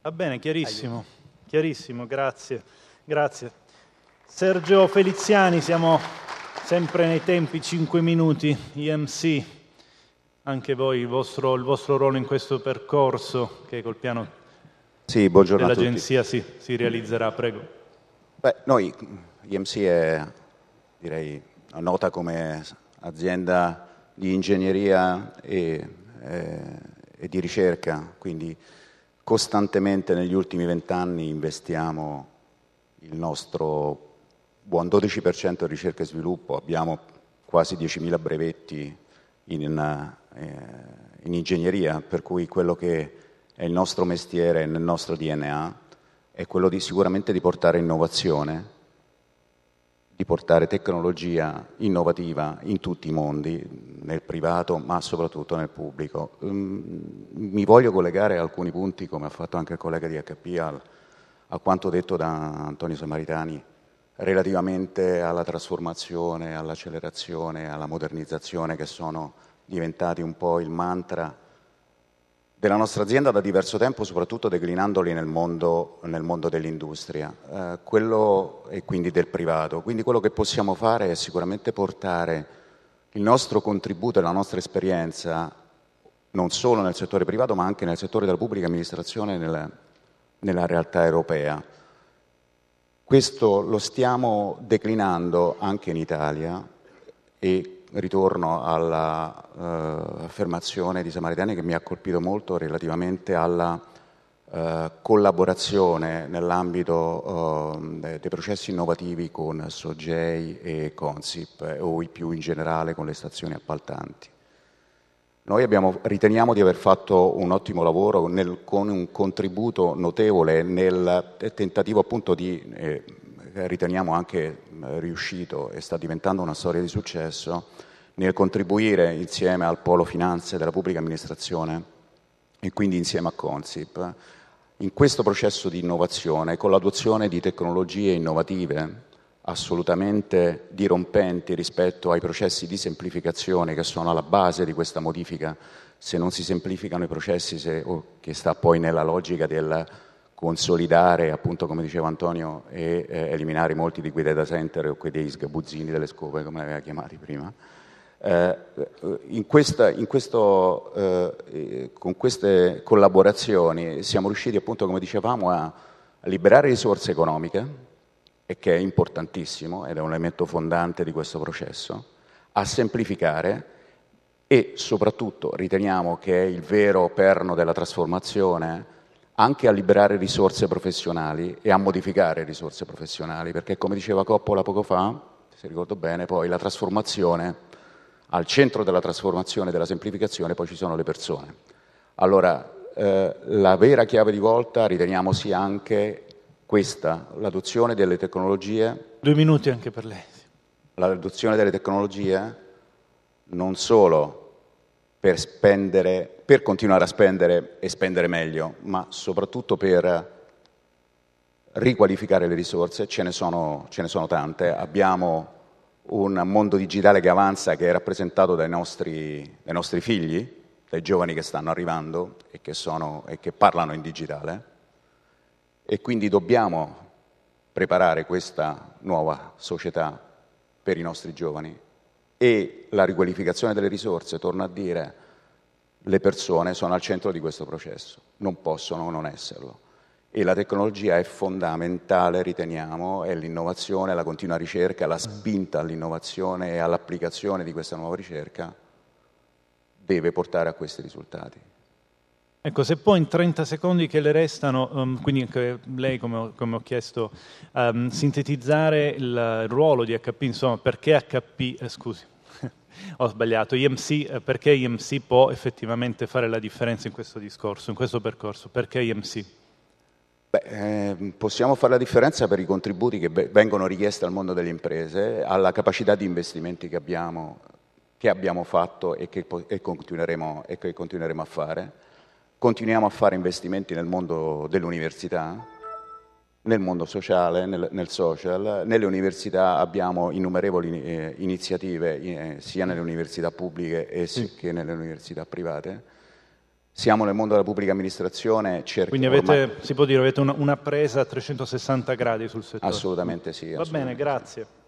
Va bene, chiarissimo, chiarissimo, grazie. Grazie. Sergio Feliziani, siamo sempre nei tempi, 5 minuti, IMC, anche voi, il vostro ruolo in questo percorso che col piano dell'agenzia si realizzerà, prego. Beh, noi, IMC è, direi, nota come azienda di ingegneria e di ricerca, quindi costantemente negli ultimi 20 anni investiamo il nostro buon 12% in ricerca e sviluppo, abbiamo quasi 10.000 brevetti in ingegneria, per cui quello che è il nostro mestiere nel nostro DNA è quello sicuramente di portare innovazione, di portare tecnologia innovativa in tutti i mondi, nel privato ma soprattutto nel pubblico. Mi voglio collegare a alcuni punti, come ha fatto anche il collega di HP, a quanto detto da Antonio Samaritani relativamente alla trasformazione, all'accelerazione, alla modernizzazione, che sono diventati un po' il mantra della nostra azienda da diverso tempo, soprattutto declinandoli nel mondo dell'industria, e quindi del privato. Quindi quello che possiamo fare è sicuramente portare il nostro contributo e la nostra esperienza non solo nel settore privato ma anche nel settore della pubblica amministrazione nella realtà europea. Questo lo stiamo declinando anche in Italia e ritorno all'affermazione di Samaritani che mi ha colpito molto relativamente alla collaborazione nell'ambito dei processi innovativi con Sogei e Consip o più in generale con le stazioni appaltanti. Noi riteniamo di aver fatto un ottimo lavoro con un contributo notevole nel tentativo appunto riteniamo anche riuscito e sta diventando una storia di successo nel contribuire insieme al Polo Finanze della Pubblica Amministrazione e quindi insieme a Consip in questo processo di innovazione con l'adozione di tecnologie innovative assolutamente dirompenti rispetto ai processi di semplificazione che sono alla base di questa modifica. Se non si semplificano i processi, che sta poi nella logica del consolidare, appunto come diceva Antonio, e eliminare molti di quei data center o quei dei sgabuzzini delle scope, come li aveva chiamati prima. Con queste collaborazioni siamo riusciti, appunto come dicevamo, a liberare risorse economiche, e che è importantissimo ed è un elemento fondante di questo processo, a semplificare e soprattutto riteniamo che è il vero perno della trasformazione anche a liberare risorse professionali e a modificare risorse professionali, perché come diceva Coppola poco fa, se ricordo bene, poi la trasformazione, al centro della trasformazione e della semplificazione poi ci sono le persone. Allora, la vera chiave di volta riteniamo sia anche questa, l'adozione delle tecnologie. 2 minuti anche per lei. L'adozione delle tecnologie non solo per continuare a spendere e spendere meglio, ma soprattutto per riqualificare le risorse. Ce ne sono tante. Abbiamo un mondo digitale che avanza, che è rappresentato dai nostri figli, dai giovani che stanno arrivando e che parlano in digitale. E quindi dobbiamo preparare questa nuova società per i nostri giovani e la riqualificazione delle risorse, torno a dire, le persone sono al centro di questo processo, non possono non esserlo. E la tecnologia è fondamentale, riteniamo, è l'innovazione, la continua ricerca, la spinta all'innovazione e all'applicazione di questa nuova ricerca deve portare a questi risultati. Ecco, se poi in 30 secondi che le restano, quindi anche lei, come ho chiesto, sintetizzare il ruolo di HP, insomma, perché HP, scusi, ho sbagliato, IMC, perché IMC può effettivamente fare la differenza in questo discorso, in questo percorso, perché IMC? Possiamo fare la differenza per i contributi che vengono richiesti al mondo delle imprese, alla capacità di investimenti che abbiamo fatto e che continueremo a fare. Continuiamo a fare investimenti nel mondo dell'università, nel mondo sociale, nel social. Nelle università abbiamo innumerevoli iniziative sia nelle università pubbliche che nelle università private. siamo nel mondo della pubblica amministrazione. Quindi avete, si può dire, avete una presa a 360 gradi sul settore? Assolutamente sì. Va bene, grazie.